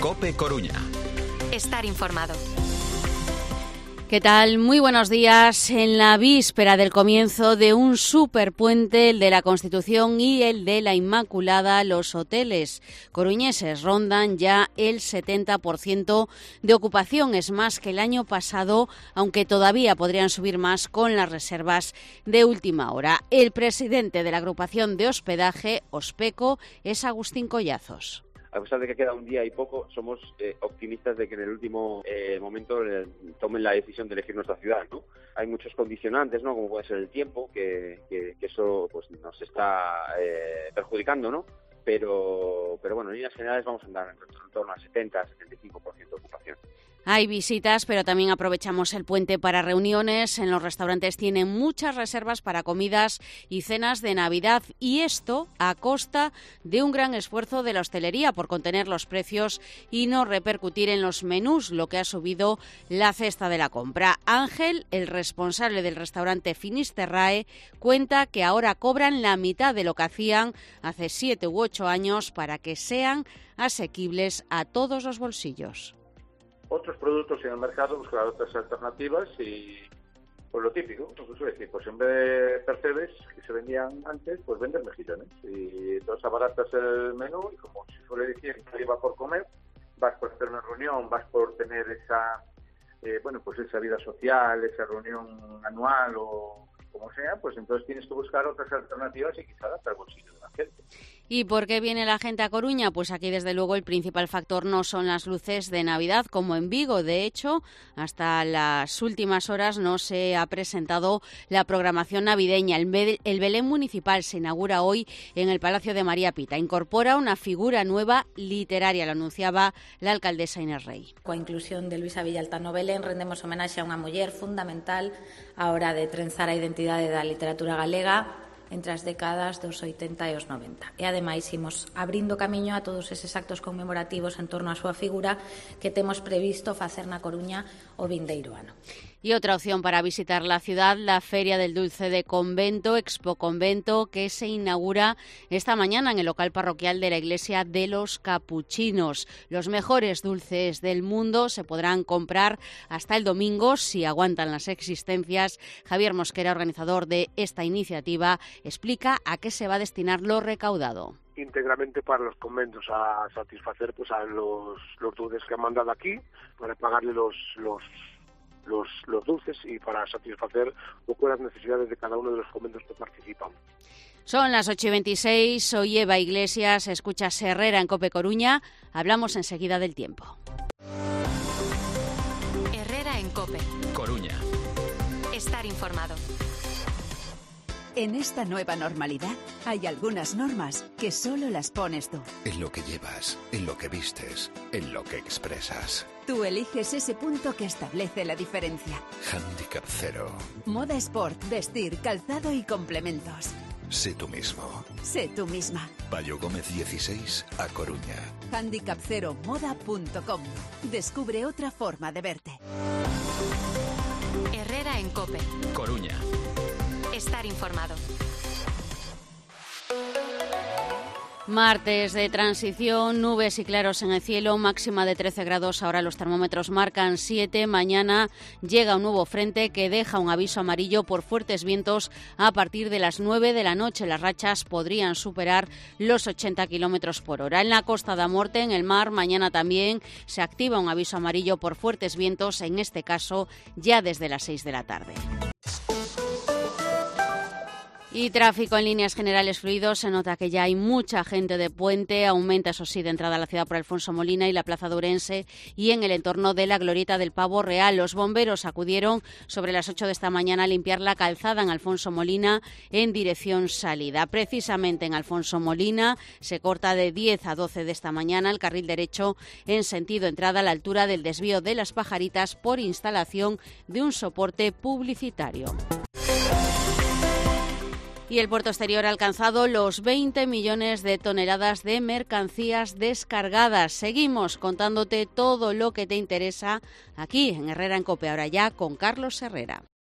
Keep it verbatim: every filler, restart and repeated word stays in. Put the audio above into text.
COPE Coruña. Estar informado. ¿Qué tal? Muy buenos días. En la víspera del comienzo de un superpuente, el de la Constitución y el de la Inmaculada, los hoteles coruñeses rondan ya el setenta por ciento de ocupación. Es más que el año pasado, aunque todavía podrían subir más con las reservas de última hora. El presidente de la agrupación de hospedaje, Ospeco, es Agustín Collazos. A pesar de que queda un día y poco, somos eh, optimistas de que en el último eh, momento eh, tomen la decisión de elegir nuestra ciudad, ¿no? Hay muchos condicionantes, ¿no? Como puede ser el tiempo, que, que, que eso pues nos está eh, perjudicando, ¿no? Pero, pero bueno, en líneas generales vamos a andar en torno al setenta a setenta y cinco por ciento de ocupación. Hay visitas, pero también aprovechamos el puente para reuniones. En los restaurantes tienen muchas reservas para comidas y cenas de Navidad, y esto a costa de un gran esfuerzo de la hostelería por contener los precios y no repercutir en los menús lo que ha subido la cesta de la compra. Ángel, el responsable del restaurante Finisterrae, cuenta que ahora cobran la mitad de lo que hacían hace siete u ocho años para que sean asequibles a todos los bolsillos. Otros productos en el mercado, buscar otras alternativas y pues lo típico, es decir, pues en vez de percebes que se vendían antes, pues venden mejillones y entonces abaratas el menú y, como se suele decir, nadie va por comer, vas por hacer una reunión, vas por tener esa eh, bueno pues esa vida social, esa reunión anual o como sea, pues entonces tienes que buscar otras alternativas y quizá adaptar al bolsillo de la gente. ¿Y por qué viene la gente a Coruña? Pues aquí, desde luego, el principal factor no son las luces de Navidad, como en Vigo. De hecho, hasta las últimas horas no se ha presentado la programación navideña. El, Be- el Belén municipal se inaugura hoy en el Palacio de María Pita. Incorpora una figura nueva literaria, lo anunciaba la alcaldesa Inés Rey. Coa inclusión de Luisa Villaltano Belén rendemos homenaxe a unha muller fundamental á hora de trenzar a identidade da literatura galega entre as décadas dos oitenta e os noventa. E, ademais, imos abrindo camiño a todos eses actos conmemorativos en torno á súa figura que temos previsto facer na Coruña o vindeiro ano. Y otra opción para visitar la ciudad, la Feria del Dulce de Convento, Expo Convento, que se inaugura esta mañana en el local parroquial de la Iglesia de los Capuchinos. Los mejores dulces del mundo se podrán comprar hasta el domingo, si aguantan las existencias. Javier Mosquera, organizador de esta iniciativa, explica a qué se va a destinar lo recaudado. Íntegramente para los conventos, a satisfacer pues a los, los dulces que han mandado aquí, para pagarle los... los Los, los dulces y para satisfacer un poco las necesidades de cada uno de los conventos que participan. Son las ocho y veintiséis, soy Eva Iglesias, escuchas Herrera en COPE Coruña. Hablamos enseguida del tiempo. Herrera en COPE Coruña. Estar informado. En esta nueva normalidad hay algunas normas que solo las pones tú. En lo que llevas, en lo que vistes, en lo que expresas. Tú eliges ese punto que establece la diferencia. Handicap Cero. Moda sport, vestir, calzado y complementos. Sé tú mismo. Sé tú misma. Payo Gómez dieciséis, A Coruña. handicap cero moda punto com. Descubre otra forma de verte. Herrera en COPE Coruña. Estar informado. Martes de transición, nubes y claros en el cielo, máxima de trece grados, ahora los termómetros marcan siete. Mañana llega un nuevo frente que deja un aviso amarillo por fuertes vientos a partir de las nueve de la noche. Las rachas podrían superar los ochenta kilómetros por hora. En la Costa da Morte, en el mar, mañana también se activa un aviso amarillo por fuertes vientos, en este caso ya desde las seis de la tarde. Y tráfico en líneas generales fluido, se nota que ya hay mucha gente de puente, aumenta eso sí de entrada a la ciudad por Alfonso Molina y la Plaza de Ourense y en el entorno de la Glorieta del Pavo Real. Los bomberos acudieron sobre las ocho de esta mañana a limpiar la calzada en Alfonso Molina en dirección salida. Precisamente en Alfonso Molina se corta de diez a doce de esta mañana el carril derecho en sentido entrada a la altura del desvío de Las Pajaritas por instalación de un soporte publicitario. Y el puerto exterior ha alcanzado los veinte millones de toneladas de mercancías descargadas. Seguimos contándote todo lo que te interesa aquí en Herrera en COPE, ahora ya con Carlos Herrera.